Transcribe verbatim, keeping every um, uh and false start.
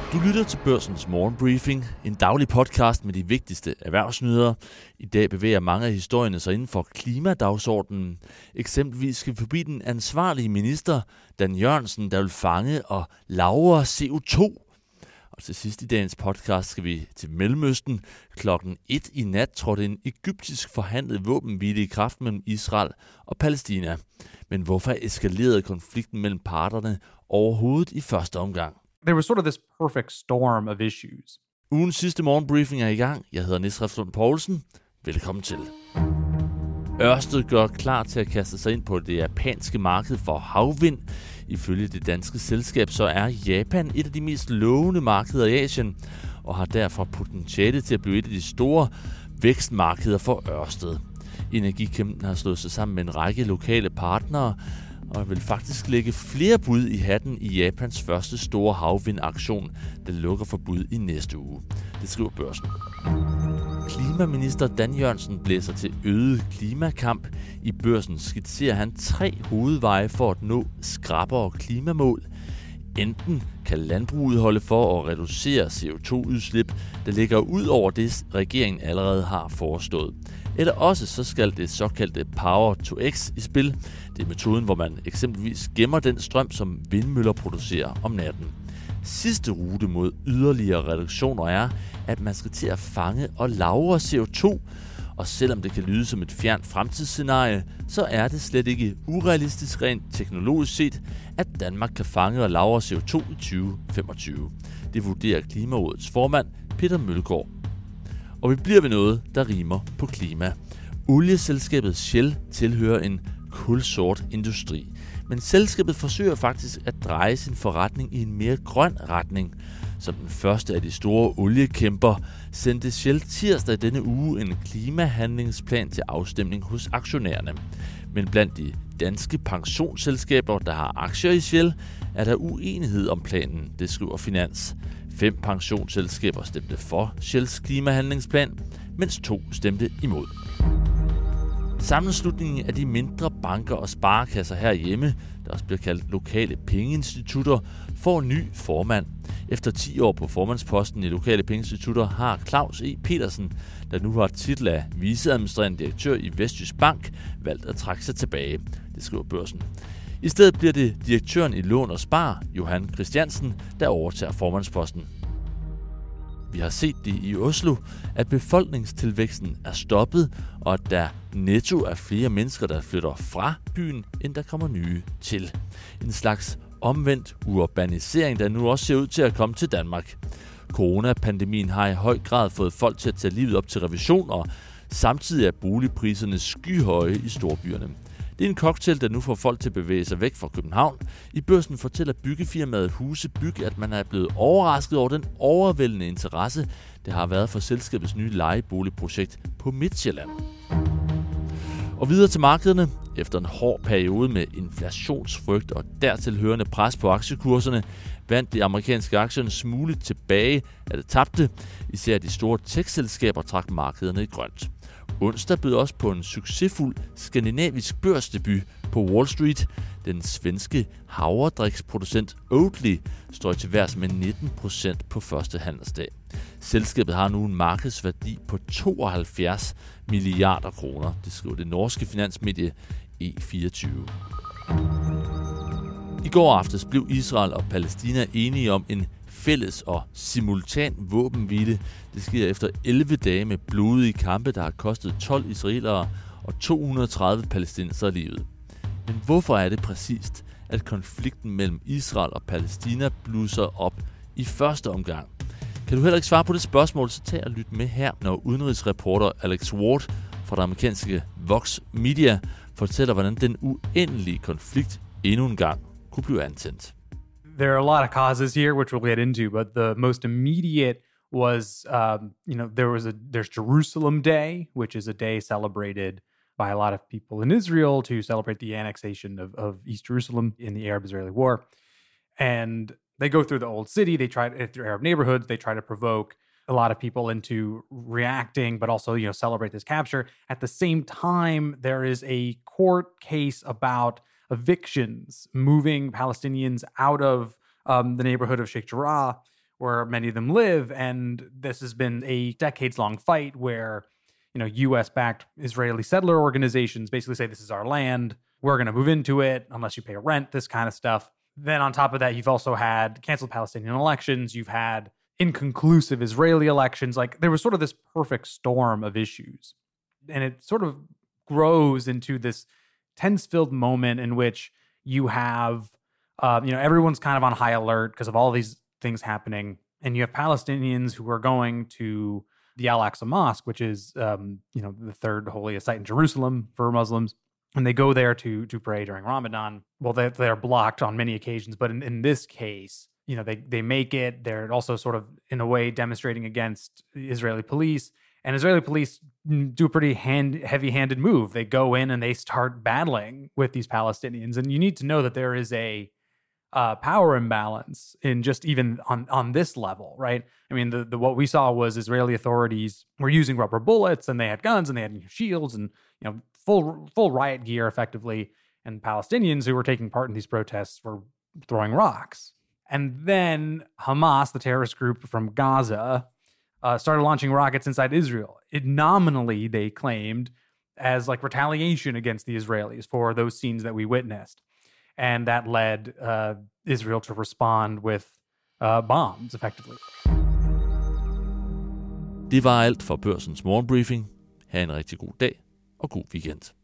Du lytter til Børsens Morgenbriefing, en daglig podcast med de vigtigste erhvervsnyheder. I dag bevæger mange af historierne sig inden for klimadagsordenen. Eksempelvis skal vi forbi den ansvarlige minister, Dan Jørgensen, der vil fange og lagre C O to. Og til sidst i dagens podcast skal vi til Mellemøsten. Klokken et i nat trådte en egyptisk forhandlet våbenhvile i kraft mellem Israel og Palæstina. Men hvorfor eskalerede konflikten mellem parterne overhovedet i første omgang? There was sort of this perfect storm of issues. Ugens sidste morgenbriefing er i gang. Jeg hedder Niels Refslund Poulsen. Velkommen til. Ørsted gør klar til at kaste sig ind på det japanske marked for havvind. Ifølge det danske selskab så er Japan et af de mest lovende markeder i Asien, og har derfor potentiale til at blive et af de store vækstmarkeder for Ørsted. Energikæmpen har slået sig sammen med en række lokale partnere, og vil faktisk lægge flere bud i hatten i Japans første store havvindaktion, der lukker for bud i næste uge. Det skriver Børsen. Klimaminister Dan Jørgensen blæser til øget klimakamp. I Børsen skitserer han tre hovedveje for at nå skrappere klimamål. Enten kan landbruget holde for at reducere C O to udslip, der ligger ud over det, regeringen allerede har forestået. Eller også så skal det såkaldte Power to X i spil. Det er metoden, hvor man eksempelvis gemmer den strøm, som vindmøller producerer om natten. Sidste rute mod yderligere reduktioner er, at man skal til at fange og lagre C O to. Og selvom det kan lyde som et fjernt fremtidsscenarie, så er det slet ikke urealistisk rent teknologisk set, at Danmark kan fange og lagre C O to i tyve femogtyve. Det vurderer Klimarådets formand Peter Mølgaard. Og vi bliver ved noget, der rimer på klima. Olieselskabet Shell tilhører en kulsort industri. Men selskabet forsøger faktisk at dreje sin forretning i en mere grøn retning. Som den første af de store oliekæmper sendte Shell tirsdag denne uge en klimahandlingsplan til afstemning hos aktionærerne. Men blandt de danske pensionsselskaber, der har aktier i Shell, er der uenighed om planen, det skriver Finans. Fem pensionsselskaber stemte for Shells klimahandlingsplan, mens to stemte imod. Sammenslutningen af de mindre banker og sparekasser herhjemme, der også bliver kaldt lokale pengeinstitutter, får en ny formand. Efter ti år på formandsposten i lokale pengeinstitutter har Claus E. Petersen, der nu har titel af viceadministrerende direktør i Vestjysk Bank, valgt at trække sig tilbage. Det skriver Børsen. I stedet bliver det direktøren i Lån og Spar, Johan Christiansen, der overtager formandsposten. Vi har set det i Oslo, at befolkningstilvæksten er stoppet, og at der netto er flere mennesker, der flytter fra byen, end der kommer nye til. En slags omvendt urbanisering, der nu også ser ud til at komme til Danmark. Coronapandemien har i høj grad fået folk til at tage livet op til revision, og samtidig er boligpriserne skyhøje i storbyerne. Det er en cocktail, der nu får folk til at bevæge sig væk fra København. I Børsen fortæller byggefirmaet Huse Byg, at man er blevet overrasket over den overvældende interesse, der har været for selskabets nye lejeboligprojekt på Midtsjælland. Og videre til markederne. Efter en hård periode med inflationsfrygt og dertilhørende pres på aktiekurserne, vandt de amerikanske aktier en smule tilbage af det tabte. Især de store tech-selskaber trak markederne i grønt. Onsdag bød også på en succesfuld skandinavisk børsdebut på Wall Street. Den svenske havredriksproducent Oatly står til værs med nitten procent på første handelsdag. Selskabet har nu en markedsværdi på tooghalvfjerds milliarder kroner. Det skriver det norske finansmedie E fireogtyve. I går aftes blev Israel og Palæstina enige om en fælles og simultan våbenhvile. Det sker efter elleve dage med blodige kampe, der har kostet tolv israelere og to hundrede og tredive palæstinensere livet. Men hvorfor er det præcist, at konflikten mellem Israel og Palæstina blusser op i første omgang? Kan du heller ikke svare på det spørgsmål, så tag og lyt med her, når udenrigsreporter Alex Ward fra det amerikanske Vox Media fortæller, hvordan den uendelige konflikt endnu en gang kunne blive antændt. There are a lot of causes here, which we'll get into, but the most immediate was, um, you know, there was a there's Jerusalem Day, which is a day celebrated by a lot of people in Israel to celebrate the annexation of, of East Jerusalem in the Arab-Israeli War. And they go through the old city, they try to, through Arab neighborhoods, they try to provoke a lot of people into reacting, but also, you know, celebrate this capture. At the same time, there is a court case about evictions, moving Palestinians out of um, the neighborhood of Sheikh Jarrah, where many of them live. And this has been a decades-long fight where, you know, U S-backed Israeli settler organizations basically say, this is our land, we're going to move into it unless you pay rent, this kind of stuff. Then on top of that, you've also had canceled Palestinian elections, you've had inconclusive Israeli elections. Like, there was sort of this perfect storm of issues. And it sort of grows into this tense-filled moment in which you have, uh, you know, everyone's kind of on high alert because of all these things happening. And you have Palestinians who are going to the Al-Aqsa Mosque, which is, um, you know, the third holiest site in Jerusalem for Muslims. And they go there to to pray during Ramadan. Well, they, they're blocked on many occasions. But in, in this case, you know, they, they make it. They're also sort of, in a way, demonstrating against Israeli police. And Israeli police do a pretty hand, heavy-handed move. They go in and they start battling with these Palestinians. And you need to know that there is a uh, power imbalance in just even on, on this level, right? I mean, the, the what we saw was Israeli authorities were using rubber bullets, and they had guns, and they had shields, and, you know, full full riot gear, effectively. And Palestinians who were taking part in these protests were throwing rocks. And then Hamas, the terrorist group from Gaza, Uh, started launching rockets inside Israel. It nominally, they claimed, as like retaliation against the Israelis for those scenes that we witnessed. And that led uh, Israel to respond with uh, bombs, effectively. Det var alt for Børsens morgenbriefing. Ha' en rigtig god dag og god weekend.